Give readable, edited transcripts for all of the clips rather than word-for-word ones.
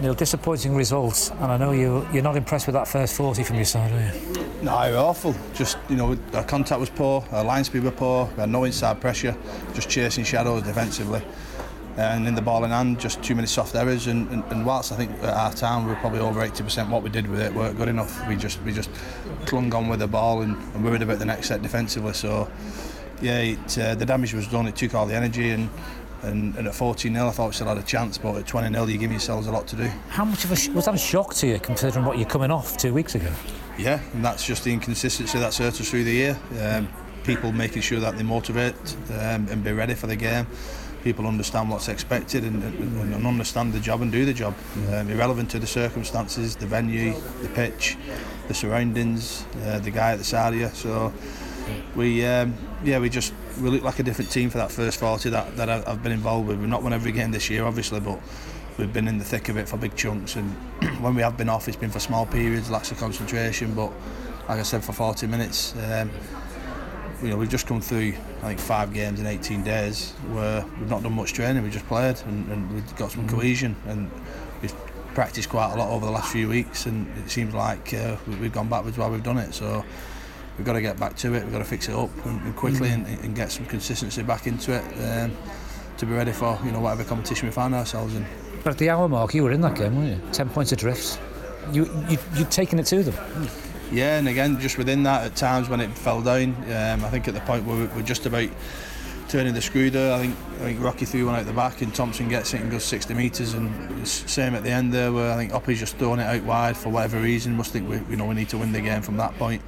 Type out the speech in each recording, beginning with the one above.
Neil, disappointing results, and I know you're not impressed with that first 40 from your side, are you? No, we were awful. Just, our contact was poor, our line speed were poor, we had no inside pressure, just chasing shadows defensively. And in the ball in hand, just too many soft errors. And whilst I think at our time we were probably over 80% what we did with it weren't good enough. We just clung on with the ball and worried about the next set defensively. So yeah, the damage was done. It took all the energy and at 14-0 I thought we still had a chance, but at 20-0 you give yourselves a lot to do. How much of was that a shock to you, considering what you're coming off 2 weeks ago? Yeah, and that's just the inconsistency that's hurt us through the year. People making sure that they motivate and be ready for the game. People understand what's expected and understand the job and do the job. Irrelevant to the circumstances, the venue, the pitch, the surroundings, the guy at the side of you. So we look like a different team for that first 40 that I've been involved with. We've not won every game this year, obviously, but we've been in the thick of it for big chunks. And when we have been off, it's been for small periods, lots of concentration. But like I said, for 40 minutes. We've just come through, I think, 5 games in 18 days where we've not done much training, we just played and we've got some cohesion, and we've practiced quite a lot over the last few weeks, and it seems like we've gone backwards while we've done it. So we've got to get back to it, we've got to fix it up and quickly and get some consistency back into it to be ready for whatever competition we find ourselves in. But at the hour mark you were in that game, weren't you? 10 points adrift. You'd taken it to them. Yeah, and again, just within that, at times when it fell down, I think at the point where we're just about turning the screw there, I think Rocky threw one out the back and Thompson gets it and goes 60 metres, and same at the end there where I think Oppie's just throwing it out wide for whatever reason. Must think we need to win the game from that point.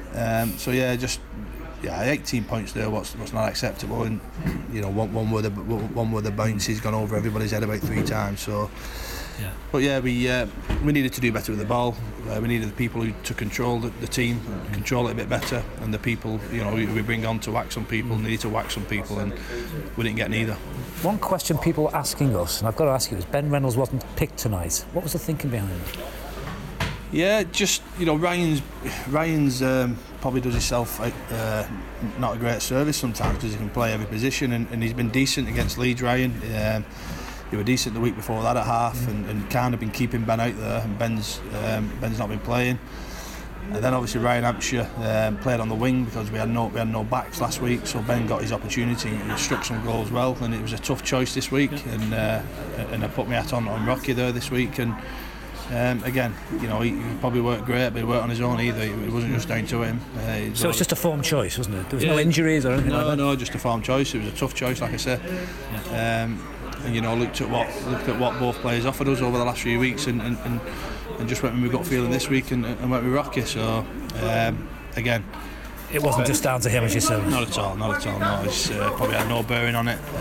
18 points there, what's not acceptable, and one where the bounce has gone over everybody's head about 3 times. So. Yeah. But yeah, we needed to do better with the ball. We needed the people to control the team, control it a bit better, and the people we bring on to whack some people needed to whack some people, and we didn't get neither. One question people were asking us, and I've got to ask you, is Ben Reynolds wasn't picked tonight. What was the thinking behind it? Yeah, just Ryan's probably does himself not a great service sometimes because he can play every position, and he's been decent against Leeds. Ryan. They were decent the week before that at half, and kind of been keeping Ben out there, and Ben's not been playing. And then obviously Ryan Hampshire played on the wing because we had no backs last week, so Ben got his opportunity. He struck some goals well, and it was a tough choice this week. And I put my hat on Rocky there this week, and again, he probably weren't great, but he weren't on his own either. It wasn't just down to him. So it's just a form choice, wasn't it? There was no injuries or anything like that? No, just a form choice. It was a tough choice, like I said. Yeah. And looked at what both players offered us over the last few weeks, and just went with my gut feeling this week and went with Rocky. So again, it wasn't just down to him, as you said. Not at all. No, it's probably had no bearing on it.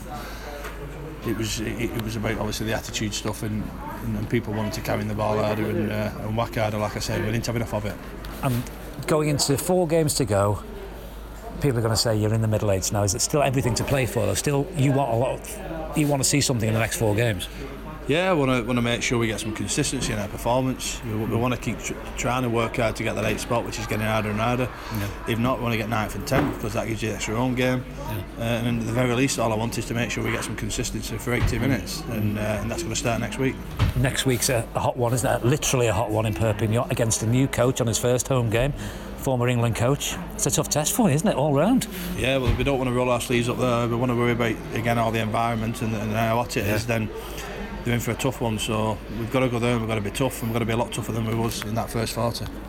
It was about obviously the attitude stuff and people wanting to carry the ball harder and whack harder. Like I said, we didn't have enough of it. And going into 4 games to go, people are going to say you're in the middle eights now. Is it still everything to play for, though? Still, you want to see something in the next 4 games? Yeah, I want to make sure we get some consistency in our performance. We want to keep trying to work hard to get that 8th spot, which is getting harder and harder. Yeah. If not, we want to get 9th and 10th because that gives you an extra home game. Yeah. And at the very least, all I want is to make sure we get some consistency for 80 minutes, and that's going to start next week. Next week's a hot one, isn't it? Literally a hot one in Perpignan against a new coach on his first home game. Former England coach. It's a tough test for you, isn't it, all round? Yeah, well, if we don't want to roll our sleeves up there, we want to worry about, again, all the environment and how hot it is, then they're in for a tough one. So we've got to go there and we've got to be tough, and we've got to be a lot tougher than we was in that first 40.